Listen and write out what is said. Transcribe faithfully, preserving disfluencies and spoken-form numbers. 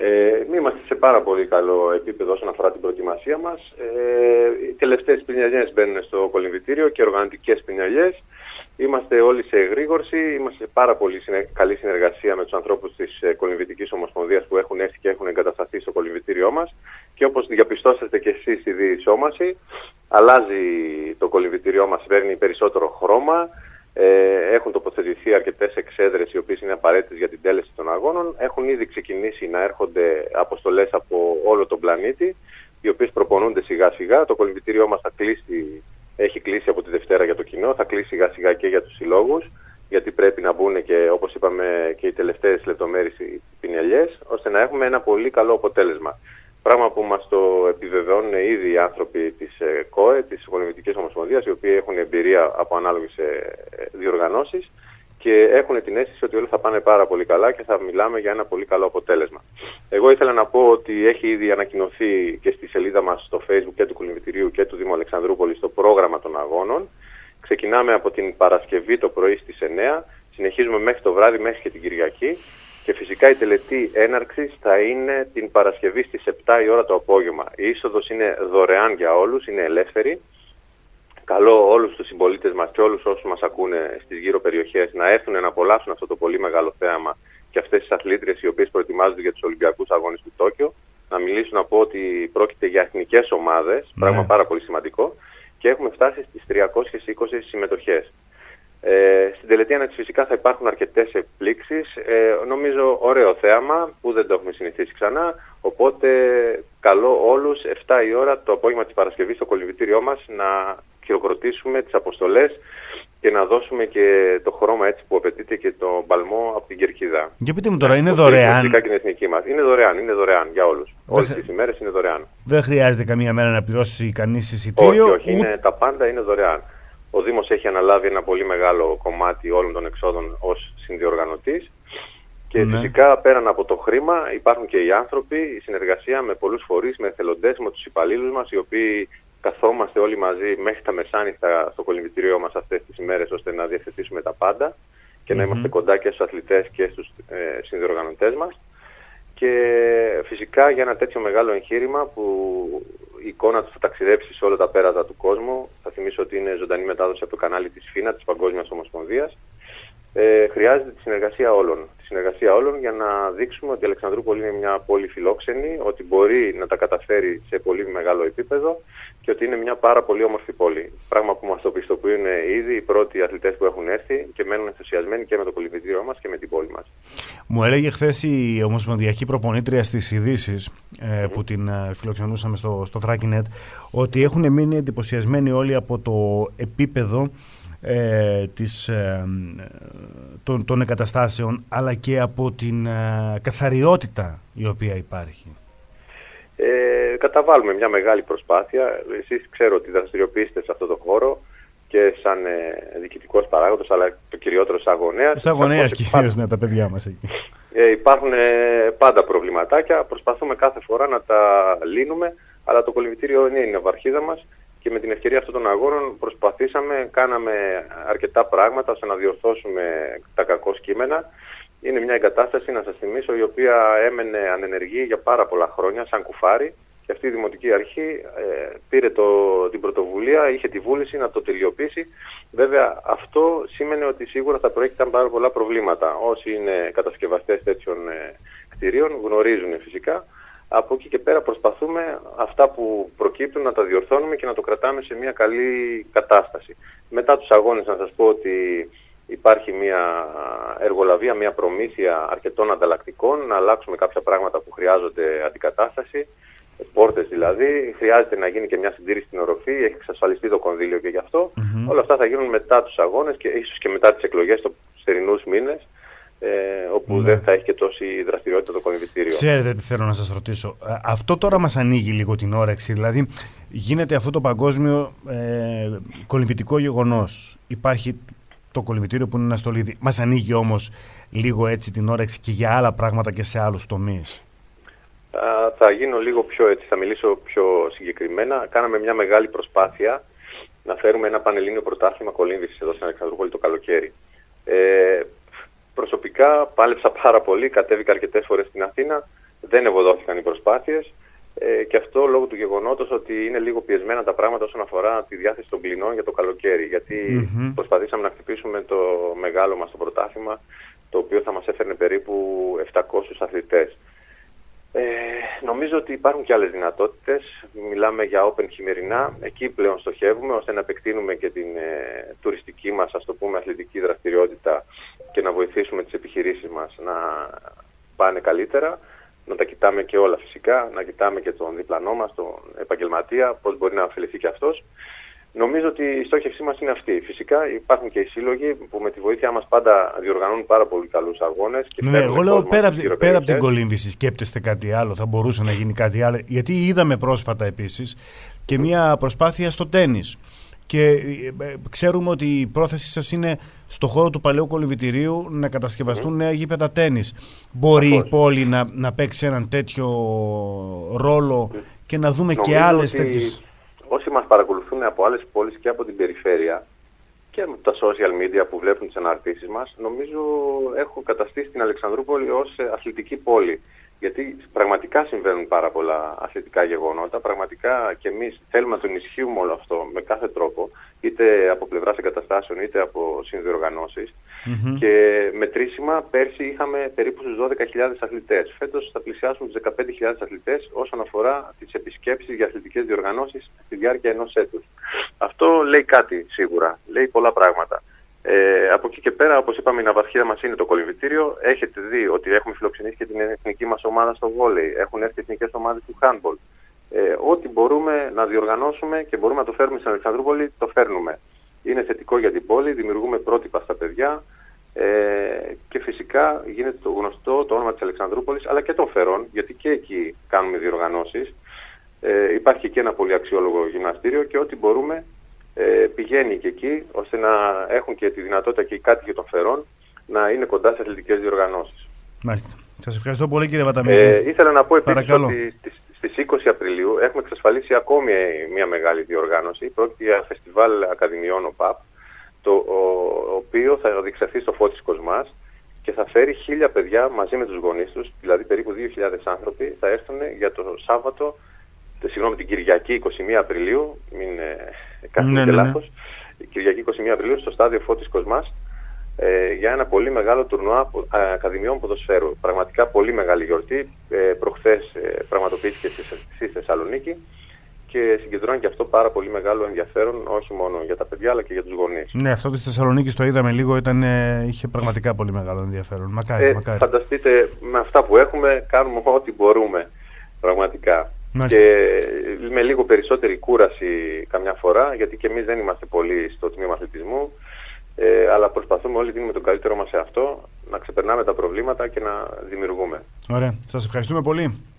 Ε, είμαστε σε πάρα πολύ καλό επίπεδο όσον αφορά την προετοιμασία μας. Ε, οι τελευταίες πινελιές μπαίνουν στο κολυμβητήριο και οργανωτικές πινελιές. Είμαστε όλοι σε εγρήγορση, είμαστε σε πάρα πολύ συνε... καλή συνεργασία με τους ανθρώπους της ε, Κολυμβητικής Ομοσπονδίας που έχουν έρθει και έχουν εγκατασταθεί στο κολυμβητήριό μας. Και όπως διαπιστώσατε και εσείς στη διεισόμαση, αλλάζει το κολυμβητήριό μας, παίρνει περισσότερο χρώμα. Ε, έχουν τοποθετηθεί αρκετές εξέδρες οι οποίες είναι απαραίτητες για την τέλεση των αγώνων. Έχουν ήδη ξεκινήσει να έρχονται αποστολές από όλο τον πλανήτη, οι οποίες προπονούνται σιγά σιγά. Το κολυμβητήριό μας θα κλείσει, έχει κλείσει από τη Δευτέρα για το κοινό, θα κλείσει σιγά σιγά και για τους συλλόγους, γιατί πρέπει να μπουν και, όπως είπαμε, και οι τελευταίες λεπτομέρειες οι πινελιές, ώστε να έχουμε ένα πολύ καλό αποτέλεσμα. Πράγμα που μας το επιβεβαιώνουν ήδη οι άνθρωποι της ΚΟΕ, της Κολυμβητικής Ομοσπονδίας, οι οποίοι έχουν εμπειρία από ανάλογες διοργανώσεις και έχουν την αίσθηση ότι όλα θα πάνε πάρα πολύ καλά και θα μιλάμε για ένα πολύ καλό αποτέλεσμα. Εγώ ήθελα να πω ότι έχει ήδη ανακοινωθεί και στη σελίδα μας στο Facebook και του Κολυμβητηρίου και του Δήμου Αλεξανδρούπολης το πρόγραμμα των αγώνων. Ξεκινάμε από την Παρασκευή το πρωί στις εννιά, συνεχίζουμε μέχρι το βράδυ, μέχρι και την Κυριακή. Και φυσικά η τελετή έναρξης θα είναι την Παρασκευή στις επτά η ώρα το απόγευμα. Η είσοδος είναι δωρεάν για όλους, είναι ελεύθερη. Καλώ όλους τους συμπολίτες μας και όλους όσους μας ακούνε στις γύρω περιοχές να έρθουν να απολαύσουν αυτό το πολύ μεγάλο θέαμα και αυτές τις αθλήτριες οι οποίες προετοιμάζονται για τους Ολυμπιακούς Αγώνες του Τόκιο. Να μιλήσουν να πω ότι πρόκειται για εθνικές ομάδες, ναι. Πράγμα πάρα πολύ σημαντικό, και έχουμε φτάσει στις τριακόσιες είκοσι συμμετοχές. Ε, στην τελετή έναρξη φυσικά θα υπάρχουν αρκετές εκπλήξεις. Ε, νομίζω ωραίο θέαμα που δεν το έχουμε συνηθίσει ξανά. Οπότε καλώ όλους επτά η ώρα το απόγευμα της Παρασκευής στο κολυμβητήριό μας να χειροκροτήσουμε τις αποστολές και να δώσουμε και το χρώμα έτσι που απαιτείται και το παλμό από την κερκίδα. Για πείτε μου τώρα, είναι δωρεάν? Και την εθνική μας. Είναι δωρεάν, είναι δωρεάν για όλους. Όλες τις ημέρες είναι δωρεάν. Δεν χρειάζεται καμία μέρα να πληρώσει κανείς εισιτήριο? Όχι, όχι. Είναι, τα πάντα είναι δωρεάν. Ο Δήμος έχει αναλάβει ένα πολύ μεγάλο κομμάτι όλων των εξόδων ως συνδιοργανωτής και ναι. Φυσικά πέραν από το χρήμα υπάρχουν και οι άνθρωποι, η συνεργασία με πολλούς φορείς, με εθελοντές, με τους υπαλλήλους μας, οι οποίοι καθόμαστε όλοι μαζί μέχρι τα μεσάνυχτα στο κολυμβητήριό μας αυτές τις ημέρες ώστε να διευθετήσουμε τα πάντα και mm-hmm. να είμαστε κοντά και στους αθλητές και στους ε, συνδιοργανωτές μας. Και φυσικά για ένα τέτοιο μεγάλο εγχείρημα που η εικόνα του θα ταξιδέψει σε όλα τα πέρατα του κόσμου, θα θυμίσω ότι είναι ζωντανή μετάδοση από το κανάλι της ΦΙΝΑ, της Παγκόσμιας Ομοσπονδίας, ε, χρειάζεται τη συνεργασία όλων. Τη συνεργασία όλων για να δείξουμε ότι η Αλεξανδρούπολη είναι μια πόλη φιλόξενη, ότι μπορεί να τα καταφέρει σε πολύ μεγάλο επίπεδο και ότι είναι μια πάρα πολύ όμορφη πόλη. Πράγμα που μας το πιστοποιούν ήδη οι πρώτοι αθλητές που έχουν έρθει και μένουν ενθουσιασμένοι και με το κολυμβητήριό μας και με την πόλη μας. Μου έλεγε χθες η ομοσπονδιακή προπονήτρια στις ειδήσεις ε, που την ε, φιλοξενούσαμε στο, στο Thrakinet, ότι έχουν μείνει εντυπωσιασμένοι όλοι από το επίπεδο ε, της, ε, των, των εγκαταστάσεων, αλλά και από την ε, καθαριότητα η οποία υπάρχει. Ε, καταβάλουμε μια μεγάλη προσπάθεια. Εσείς ξέρω ότι δραστηριοποιήσετε σε αυτό το χώρο και σαν ε, διοικητικός παράγοντος, αλλά το κυριότερο σαν αγωνέας. Σαν αγωνέας κυρίως, ναι, τα παιδιά μας εκεί. Ε, υπάρχουν ε, πάντα προβληματάκια. Προσπαθούμε κάθε φορά να τα λύνουμε, αλλά το κολυμβητήριο είναι η ναυαρχίδα μας και με την ευκαιρία αυτών των αγώνων προσπαθήσαμε, κάναμε αρκετά πράγματα ώστε να διορθώσουμε τα κακό κείμενα. Είναι μια εγκατάσταση, να σας θυμίσω, η οποία έμενε ανενεργή για πάρα πολλά χρόνια, σαν κουφάρι, και αυτή η Δημοτική Αρχή ε, πήρε το, την πρωτοβουλία, είχε τη βούληση να το τελειοποιήσει. Βέβαια, αυτό σήμαινε ότι σίγουρα θα προέκυταν πάρα πολλά προβλήματα. Όσοι είναι κατασκευαστές τέτοιων ε, κτηρίων γνωρίζουν φυσικά. Από εκεί και πέρα προσπαθούμε αυτά που προκύπτουν να τα διορθώνουμε και να το κρατάμε σε μια καλή κατάσταση. Μετά τους αγώνες, να σας πω ότι υπάρχει μια εργολαβία, μια προμήθεια αρκετών ανταλλακτικών, να αλλάξουμε κάποια πράγματα που χρειάζονται αντικατάσταση, πόρτες δηλαδή. Χρειάζεται να γίνει και μια συντήρηση στην οροφή, έχει εξασφαλιστεί το κονδύλιο και γι' αυτό. Mm-hmm. Όλα αυτά θα γίνουν μετά τους αγώνες και ίσως και μετά τις εκλογές των θερινούς μήνες, ε, όπου mm-hmm. δεν θα έχει και τόση δραστηριότητα το κολυμβητήριο. Ξέρετε τι θέλω να σας ρωτήσω. Αυτό τώρα μας ανοίγει λίγο την όρεξη. Δηλαδή γίνεται αυτό το παγκόσμιο ε, κολυμβητικό γεγονός. Υπάρχει το κολυμβητήριο που είναι ένα στολίδι. Μας ανοίγει όμως λίγο έτσι την όρεξη και για άλλα πράγματα και σε άλλους τομείς. Uh, θα γίνω λίγο πιο έτσι, θα μιλήσω πιο συγκεκριμένα. Κάναμε μια μεγάλη προσπάθεια να φέρουμε ένα πανελλήνιο πρωτάθλημα κολύμβησης εδώ στην Αλεξανδρούπολη το καλοκαίρι. Ε, προσωπικά πάλεψα πάρα πολύ, κατέβηκα αρκετές φορές στην Αθήνα δεν ευωδόθηκαν οι προσπάθειες. Ε, και αυτό λόγω του γεγονότος ότι είναι λίγο πιεσμένα τα πράγματα όσον αφορά τη διάθεση των κλινών για το καλοκαίρι. Γιατί mm-hmm. προσπαθήσαμε να χτυπήσουμε το μεγάλο μας το πρωτάθλημα, το οποίο θα μας έφερνε περίπου επτακόσιους αθλητές. Ε, νομίζω ότι υπάρχουν και άλλες δυνατότητες. Μιλάμε για open χειμερινά. Εκεί πλέον στοχεύουμε ώστε να επεκτείνουμε και την ε, τουριστική μας, ας το πούμε, αθλητική δραστηριότητα και να βοηθήσουμε τις επιχειρήσεις μας να πάνε καλύτερα. Να τα κοιτάμε και όλα φυσικά, να κοιτάμε και τον διπλανό μας, τον επαγγελματία, πώς μπορεί να ωφεληθεί και αυτός. Νομίζω ότι η στόχευσή μας είναι αυτή. Φυσικά υπάρχουν και οι σύλλογοι που με τη βοήθειά μας πάντα διοργανώνουν πάρα πολύ καλούς αγώνες. Και ναι, εγώ λέω πέρα, πέρα από την κολύμβηση, σκέπτεστε κάτι άλλο, θα μπορούσε να γίνει κάτι άλλο. Γιατί είδαμε πρόσφατα επίσης και μια προσπάθεια στο τένις. Και ξέρουμε ότι η πρόθεση σας είναι στο χώρο του παλαιού κολυμβητηρίου να κατασκευαστούν mm. νέα γήπεδα τένις. Μπορεί Αφώς. η πόλη να, να παίξει έναν τέτοιο ρόλο mm. και να δούμε Νομίζω και άλλες τέτοιες... Όσοι μας παρακολουθούν από άλλες πόλεις και από την περιφέρεια και με τα social media που βλέπουν τις αναρτήσεις μας, νομίζω έχω καταστήσει την Αλεξανδρούπολη ως αθλητική πόλη. Γιατί πραγματικά συμβαίνουν πάρα πολλά αθλητικά γεγονότα, πραγματικά και εμείς θέλουμε να το ενισχύουμε όλο αυτό με κάθε τρόπο, είτε από πλευράς εγκαταστάσεων είτε από συνδιοργανώσεις. Mm-hmm. Και μετρήσιμα πέρσι είχαμε περίπου στους δώδεκα χιλιάδες αθλητές. Φέτος θα πλησιάσουμε τους δεκαπέντε χιλιάδες αθλητές όσον αφορά τις επισκέψεις για αθλητικές διοργανώσεις στη διάρκεια ενός έτους. Αυτό λέει κάτι σίγουρα, λέει πολλά πράγματα. Ε, από εκεί και πέρα, όπως είπαμε, η ναυαρχίδα μας είναι το κολυμβητήριο. Έχετε δει ότι έχουμε φιλοξενήσει και την εθνική μας ομάδα στο βόλεϊ. Έχουν έρθει εθνικές ομάδες του handball. Ε, ό,τι μπορούμε να διοργανώσουμε και μπορούμε να το φέρουμε στην Αλεξανδρούπολη, το φέρνουμε. Είναι θετικό για την πόλη, δημιουργούμε πρότυπα στα παιδιά ε, και φυσικά γίνεται το γνωστό το όνομα της Αλεξανδρούπολης αλλά και των Φερών, γιατί και εκεί κάνουμε διοργανώσεις. Ε, υπάρχει και ένα πολύ αξιόλογο γυμναστήριο και ό,τι μπορούμε. Ε, πηγαίνει και εκεί, ώστε να έχουν και τη δυνατότητα και οι κάτοικοι των Φερών να είναι κοντά σε αθλητικές διοργανώσεις. Μάλιστα. Σας ευχαριστώ πολύ, κύριε Βαταμίδη. Ε, ήθελα να πω επίσης ότι στις είκοσι Απριλίου έχουμε εξασφαλίσει ακόμη μια μεγάλη διοργάνωση. Πρόκειται για φεστιβάλ Ακαδημιών ΟΠΑΠ, το ο, οποίο θα διεξαχθεί στο Φώτης Κοσμάς και θα φέρει χίλια παιδιά μαζί με τους γονείς τους, δηλαδή περίπου δύο χιλιάδες άνθρωποι, θα έρθουν για το Σάββατο, συγγνώμη, την Κυριακή εικοστή πρώτη Απριλίου, μην ε, κάνουμε ναι, και ναι, λάθος, ναι. Κυριακή εικοστή πρώτη Απριλίου στο στάδιο Φώτης Κοσμάς ε, για ένα πολύ μεγάλο τουρνουά Ακαδημιών Ποδοσφαίρου. Πραγματικά πολύ μεγάλη γιορτή. Ε, προχθές ε, πραγματοποιήθηκε στη Θεσσαλονίκη και συγκεντρώνει και αυτό πάρα πολύ μεγάλο ενδιαφέρον, όχι μόνο για τα παιδιά αλλά και για τους γονείς. Ναι, αυτό της Θεσσαλονίκης το είδαμε λίγο, ήταν, ε, είχε πραγματικά πολύ μεγάλο ενδιαφέρον. Μακάρι, ε, μακάρι. Φανταστείτε, με αυτά που έχουμε κάνουμε ό,τι μπορούμε, πραγματικά. Μάλιστα. Και με λίγο περισσότερη κούραση καμιά φορά, γιατί και εμείς δεν είμαστε πολύ στο τμήμα αθλητισμού, ε, αλλά προσπαθούμε όλοι, δίνουμε τον καλύτερο μας σε αυτό, να ξεπερνάμε τα προβλήματα και να δημιουργούμε. Ωραία. Σας ευχαριστούμε πολύ.